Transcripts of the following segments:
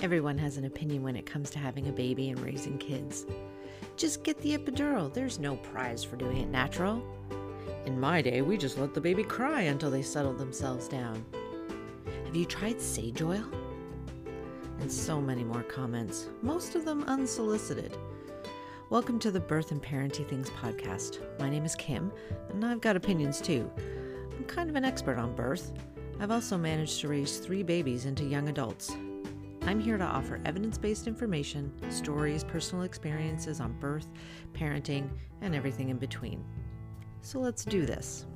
Everyone has an opinion when it comes to having a baby and raising kids. Just get the epidural. There's no prize for doing it natural. In my day, we just let the baby cry until they settled themselves down. Have you tried sage oil? And so many more comments, most of them unsolicited. Welcome to the Birth and Parenting Things podcast. My name is Kim, and I've got opinions too. I'm kind of an expert on birth. I've also managed to raise 3 babies into young adults. I'm here to offer evidence-based information, stories, personal experiences on birth, parenting, and everything in between. So let's do this.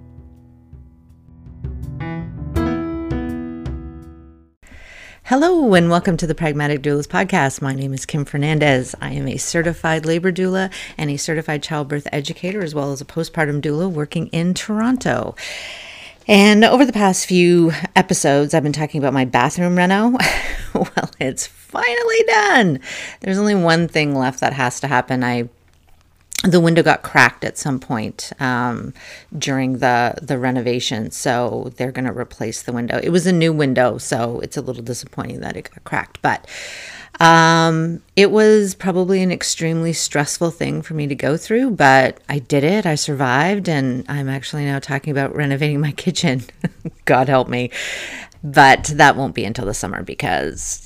Hello and welcome to the Pragmatic Doulas podcast. My name is Kim Fernandez. I am a certified labor doula and a certified childbirth educator, as well as a postpartum doula working in Toronto. And over the past few episodes, I've been talking about my bathroom reno. Well, it's finally done. There's only one thing left that has to happen. The window got cracked at some point during the renovation, so they're going to replace the window. It was a new window, so it's a little disappointing that it got cracked, but it was probably an extremely stressful thing for me to go through, but I did it. I survived, and I'm actually now talking about renovating my kitchen. God help me. But that won't be until the summer because,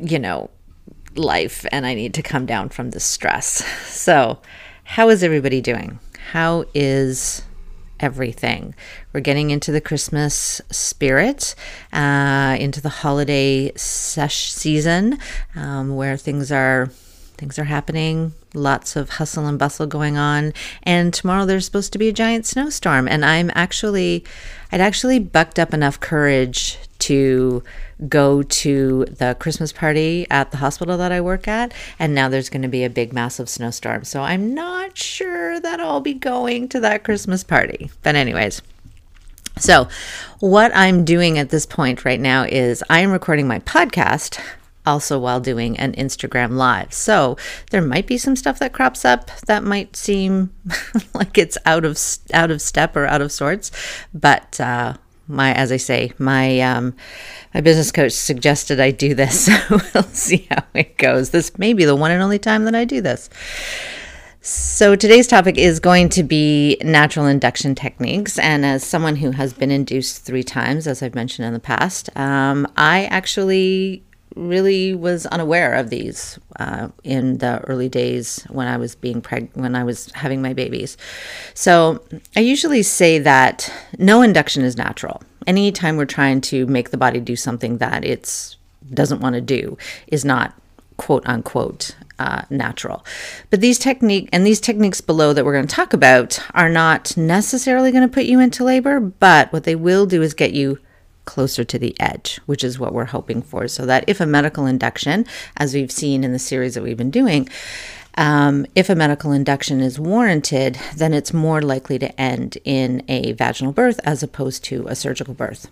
life, and I need to come down from the stress. So how is everybody doing? How is everything? We're getting into the Christmas spirit, into the holiday season, where things are happening. Lots of hustle and bustle going on. And tomorrow there's supposed to be a giant snowstorm. And I'd actually bucked up enough courage to go to the Christmas party at the hospital that I work at. And now there's going to be a big, massive snowstorm. So I'm not sure that I'll be going to that Christmas party. But anyways, so what I'm doing at this point right now is I am recording my podcast also while doing an Instagram live. So there might be some stuff that crops up that might seem like it's out of step or out of sorts. But my business coach suggested I do this. So we'll see how it goes. This may be the one and only time that I do this. So today's topic is going to be natural induction techniques. And as someone who has been induced 3 times, as I've mentioned in the past, I actually really was unaware of these in the early days when I was when I was having my babies. So I usually say that no induction is natural. Anytime we're trying to make the body do something that it doesn't want to do is not quote unquote natural. But these techniques below that we're going to talk about are not necessarily going to put you into labor, but what they will do is get you closer to the edge, which is what we're hoping for, so that if a medical induction, as we've seen in the series that we've been doing, if a medical induction is warranted, then it's more likely to end in a vaginal birth as opposed to a surgical birth.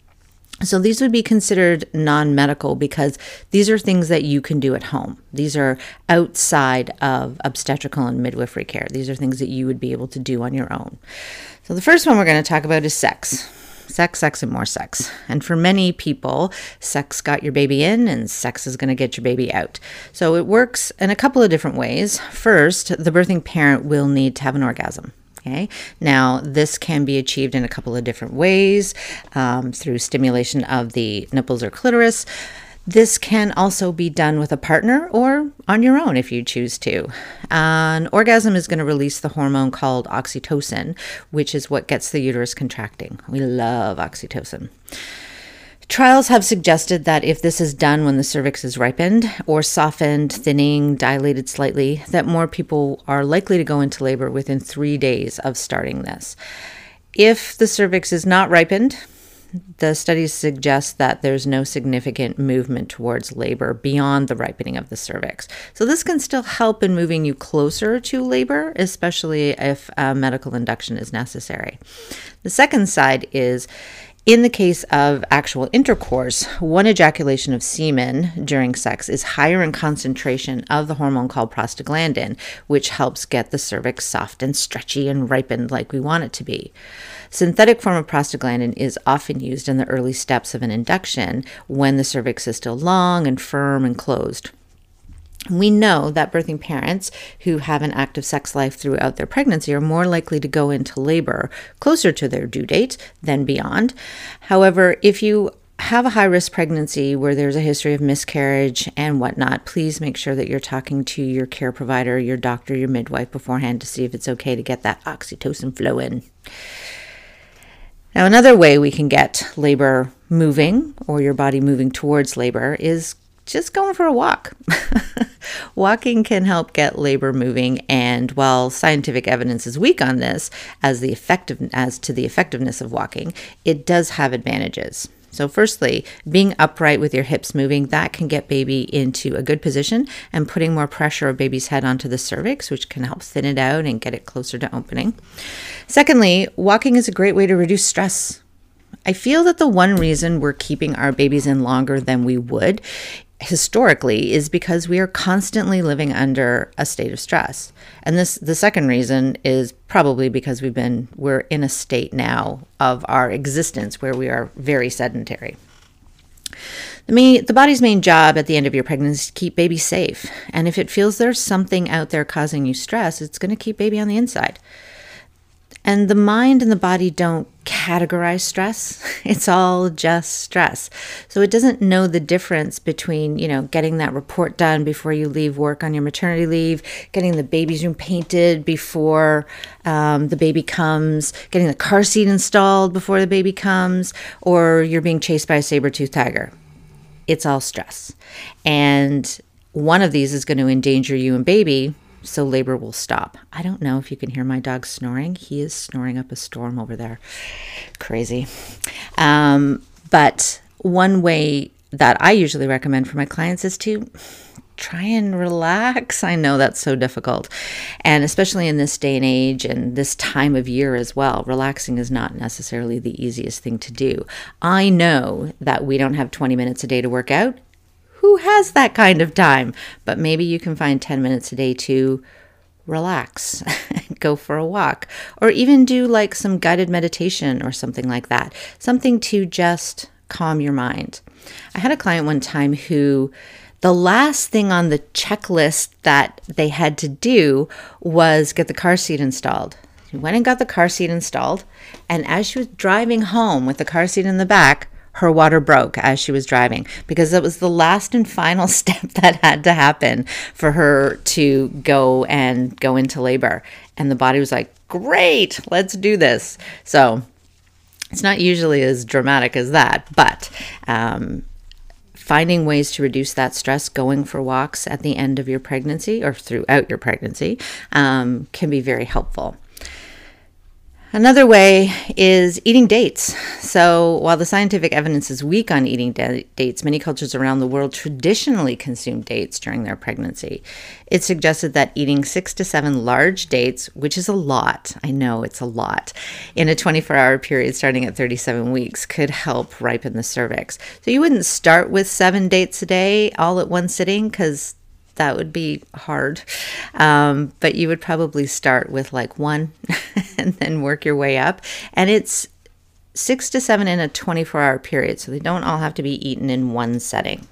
So these would be considered non-medical because these are things that you can do at home. These are outside of obstetrical and midwifery care. These are things that you would be able to do on your own. So the first one we're going to talk about is sex. Sex, and more sex. And for many people, sex got your baby in and sex is going to get your baby out. So it works in a couple of different ways. First, the birthing parent will need to have an orgasm. Okay. Now, this can be achieved in a couple of different ways, through stimulation of the nipples or clitoris. This can also be done with a partner or on your own if you choose to. An orgasm is going to release the hormone called oxytocin, which is what gets the uterus contracting. We love oxytocin. Trials have suggested that if this is done when the cervix is ripened or softened, thinning, dilated slightly, that more people are likely to go into labor within 3 days of starting this. If the cervix is not ripened, the studies suggest that there's no significant movement towards labor beyond the ripening of the cervix. So this can still help in moving you closer to labor, especially if medical induction is necessary. The second side is In the case of actual intercourse, one ejaculation of semen during sex is higher in concentration of the hormone called prostaglandin, which helps get the cervix soft and stretchy and ripened like we want it to be. Synthetic form of prostaglandin is often used in the early steps of an induction when the cervix is still long and firm and closed. We know that birthing parents who have an active sex life throughout their pregnancy are more likely to go into labor closer to their due date than beyond. However, if you have a high-risk pregnancy where there's a history of miscarriage and whatnot, please make sure that you're talking to your care provider, your doctor, your midwife beforehand to see if it's okay to get that oxytocin flowing. Now, another way we can get labor moving, or your body moving towards labor, is just going for a walk. Walking can help get labor moving, and while scientific evidence is weak on this as to the effectiveness of walking, it does have advantages. So firstly, being upright with your hips moving, that can get baby into a good position and putting more pressure of baby's head onto the cervix, which can help thin it out and get it closer to opening. Secondly, walking is a great way to reduce stress. I feel that the one reason we're keeping our babies in longer than we would historically is because we are constantly living under a state of stress. And the second reason is probably because we're in a state now of our existence where we are very sedentary. The body's main job at the end of your pregnancy is to keep baby safe. And if it feels there's something out there causing you stress, it's going to keep baby on the inside. And the mind and the body don't categorize stress. It's all just stress. So it doesn't know the difference between, getting that report done before you leave work on your maternity leave, getting the baby's room painted before the baby comes, getting the car seat installed before the baby comes, or you're being chased by a saber-toothed tiger. It's all stress. And one of these is going to endanger you and baby, so labor will stop. I don't know if you can hear my dog snoring. He is snoring up a storm over there. Crazy. But one way that I usually recommend for my clients is to try and relax. I know that's so difficult. And especially in this day and age and this time of year as well, relaxing is not necessarily the easiest thing to do. I know that we don't have 20 minutes a day to work out. Who has that kind of time? But maybe you can find 10 minutes a day to relax, go for a walk, or even do like some guided meditation or something like that. Something to just calm your mind. I had a client one time who the last thing on the checklist that they had to do was get the car seat installed. She went and got the car seat installed, and as she was driving home with the car seat in the back, her water broke as she was driving, because that was the last and final step that had to happen for her to go into labor. And the body was like, great, let's do this. So it's not usually as dramatic as that, but finding ways to reduce that stress, going for walks at the end of your pregnancy or throughout your pregnancy can be very helpful. Another way is eating dates. So while the scientific evidence is weak on eating dates, many cultures around the world traditionally consume dates during their pregnancy. It's suggested that eating 6 to 7 large dates, which is a lot, I know it's a lot, in a 24-hour period starting at 37 weeks could help ripen the cervix. So you wouldn't start with 7 dates a day all at one sitting, because that would be hard. But you would probably start with like 1 and then work your way up. And it's 6 to 7 in a 24-hour period, so they don't all have to be eaten in one setting.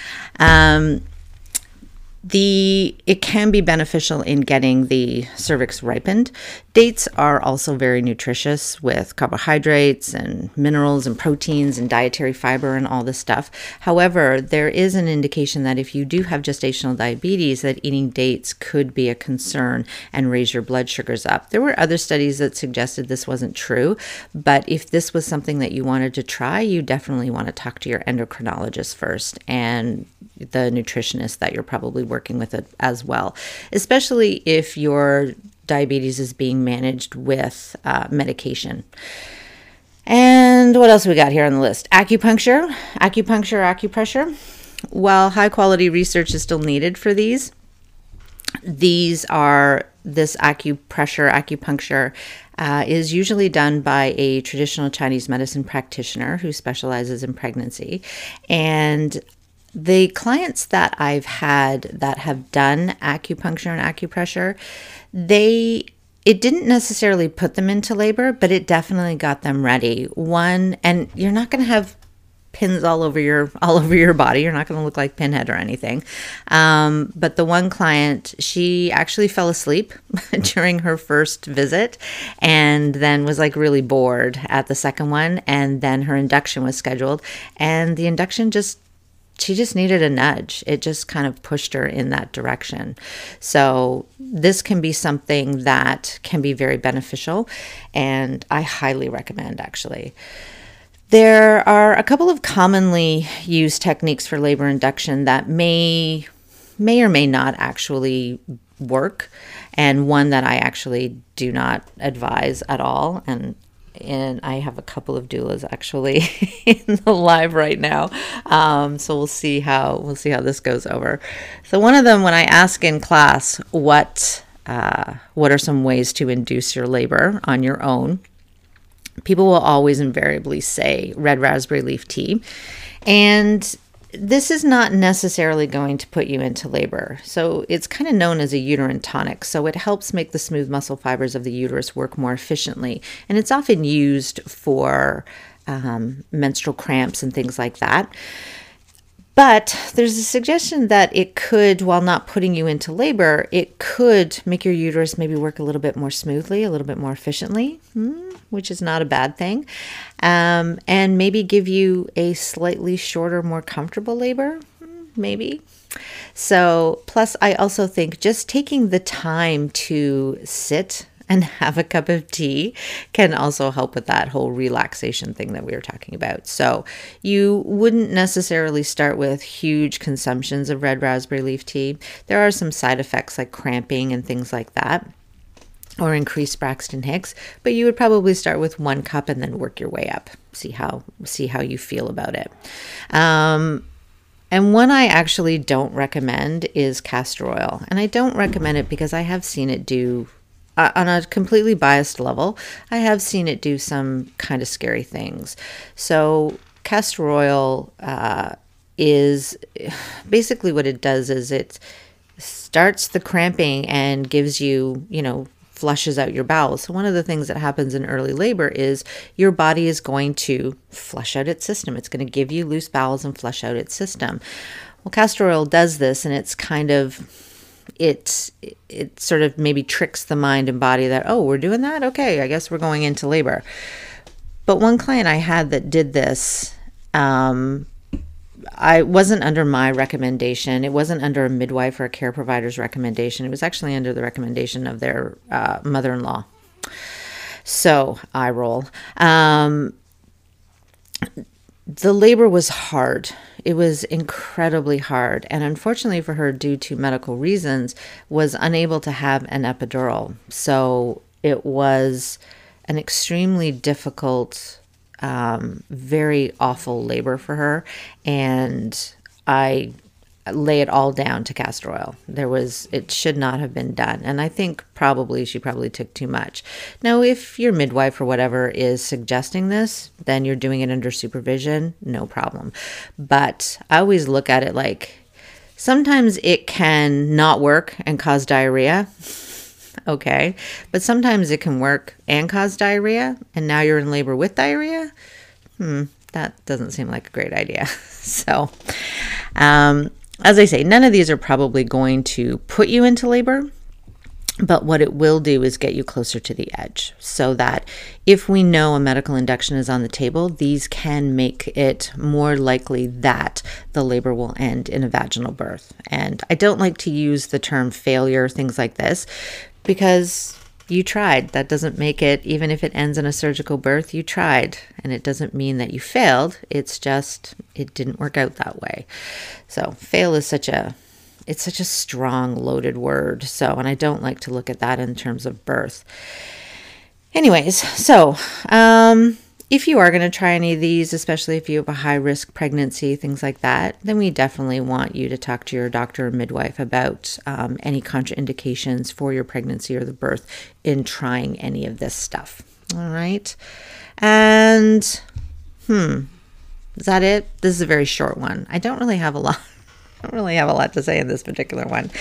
It can be beneficial in getting the cervix ripened. Dates are also very nutritious with carbohydrates and minerals and proteins and dietary fiber and all this stuff. However, there is an indication that if you do have gestational diabetes, that eating dates could be a concern and raise your blood sugars up. There were other studies that suggested this wasn't true, but if this was something that you wanted to try, you definitely want to talk to your endocrinologist first and the nutritionist that you're probably working with it as well, especially if your diabetes is being managed with medication. And what else we got here on the list? Acupuncture, acupressure. While high quality research is still needed for these, This acupuncture is usually done by a traditional Chinese medicine practitioner who specializes in pregnancy. And the clients that I've had that have done acupuncture and acupressure, it didn't necessarily put them into labor, but it definitely got them ready. And you're not going to have pins all over your body. You're not going to look like Pinhead or anything. But the one client, she actually fell asleep during her first visit and then was like really bored at the second one. And then her induction was scheduled, and the induction she just needed a nudge. It just kind of pushed her in that direction. So this can be something that can be very beneficial, and I highly recommend, actually. There are a couple of commonly used techniques for labor induction that may or may not actually work, and one that I actually do not advise at all. And I have a couple of doulas actually in the live right now, so we'll see how this goes over. So one of them, when I ask in class what are some ways to induce your labor on your own, people will always invariably say red raspberry leaf tea. And this is not necessarily going to put you into labor. So it's kind of known as a uterine tonic. So it helps make the smooth muscle fibers of the uterus work more efficiently. And it's often used for menstrual cramps and things like that. But there's a suggestion that it could, while not putting you into labor, it could make your uterus maybe work a little bit more smoothly, a little bit more efficiently, which is not a bad thing, and maybe give you a slightly shorter, more comfortable labor, maybe. So, plus I also think just taking the time to sit and have a cup of tea can also help with that whole relaxation thing that we were talking about. So you wouldn't necessarily start with huge consumptions of red raspberry leaf tea. There are some side effects like cramping and things like that, or increased Braxton Hicks, but you would probably start with 1 cup and then work your way up. See how you feel about it. And one I actually don't recommend is castor oil. And I don't recommend it because I have seen it do, on a completely biased level, I have seen it do some kind of scary things. So castor oil is basically, what it does is it starts the cramping and gives you, flushes out your bowels. So one of the things that happens in early labor is your body is going to flush out its system. It's going to give you loose bowels and flush out its system. Well, castor oil does this, and it's kind of, it sort of maybe tricks the mind and body that, oh, we're doing that? Okay, I guess we're going into labor. But one client I had that did this, I wasn't under my recommendation. It wasn't under a midwife or a care provider's recommendation. It was actually under the recommendation of their mother-in-law. So I roll. The labor was hard. It was incredibly hard. And unfortunately for her, due to medical reasons, was unable to have an epidural. So it was an extremely difficult, very awful labor for her. And I lay it all down to castor oil. It should not have been done. And I think she probably took too much. Now, if your midwife or whatever is suggesting this, then you're doing it under supervision, no problem. But I always look at it like, sometimes it can not work and cause diarrhea. Okay. But sometimes it can work and cause diarrhea, and now you're in labor with diarrhea. That doesn't seem like a great idea. So, as I say, none of these are probably going to put you into labor, but what it will do is get you closer to the edge, so that if we know a medical induction is on the table, these can make it more likely that the labor will end in a vaginal birth. And I don't like to use the term failure, things like this, because you tried. That doesn't make it, even if it ends in a surgical birth, you tried. And it doesn't mean that you failed. It's just, it didn't work out that way. So fail is such a strong, loaded word. So, and I don't like to look at that in terms of birth. Anyways, so If you are going to try any of these, especially if you have a high risk pregnancy, things like that, then we definitely want you to talk to your doctor or midwife about any contraindications for your pregnancy or the birth in trying any of this stuff. All right. And, is that it? This is a very short one. I don't really have a lot. I don't really have a lot to say in this particular one.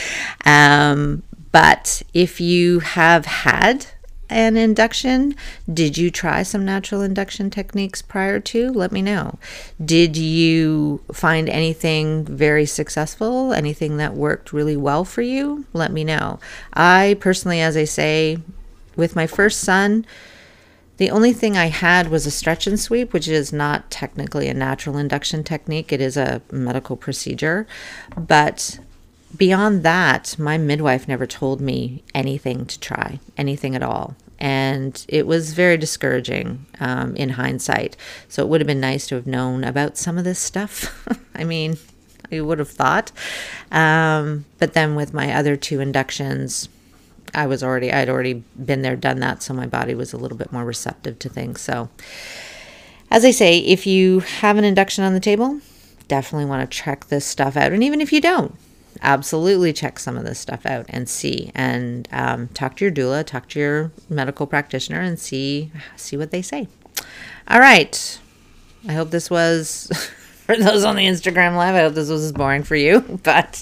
But if you have had an induction, did you try some natural induction techniques prior to? Let me know. Did you find anything very successful? Anything that worked really well for you? Let me know. I personally, as I say, with my first son, the only thing I had was a stretch and sweep, which is not technically a natural induction technique. It is a medical procedure. But beyond that, my midwife never told me anything to try, anything at all. And it was very discouraging in hindsight. So it would have been nice to have known about some of this stuff. I mean, you would have thought. But then with my other two inductions, I'd already been there, done that. So my body was a little bit more receptive to things. So as I say, if you have an induction on the table, definitely want to check this stuff out. And even if you don't, absolutely check some of this stuff out and see, and talk to your doula, talk to your medical practitioner, and see what they say. All right. I hope this was, for those on the Instagram Live, I hope this was as boring for you, but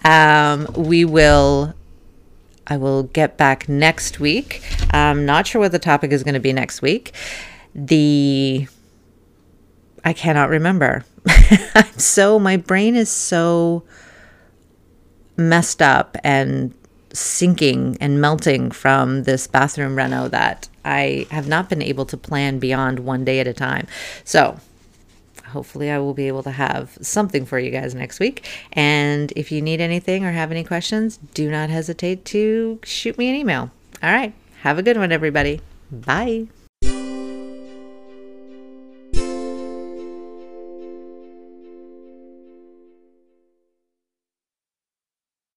I will get back next week. I'm not sure what the topic is going to be next week. I cannot remember. My brain is so messed up and sinking and melting from this bathroom reno that I have not been able to plan beyond one day at a time. So hopefully I will be able to have something for you guys next week. And if you need anything or have any questions, do not hesitate to shoot me an email. All right. Have a good one, everybody. Bye.